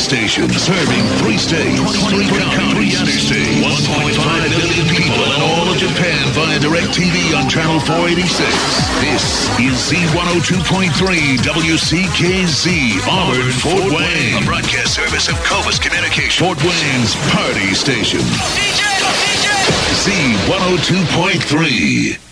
station, serving 3 states, 23 counties, interstate, 1.5 million people, and all of Japan via DirecTV on channel 486. This is Z102.3 WCKZ, Auburn, Fort Wayne, a broadcast service of Cobus Communications, Fort Wayne's party station. DJ! Z102.3.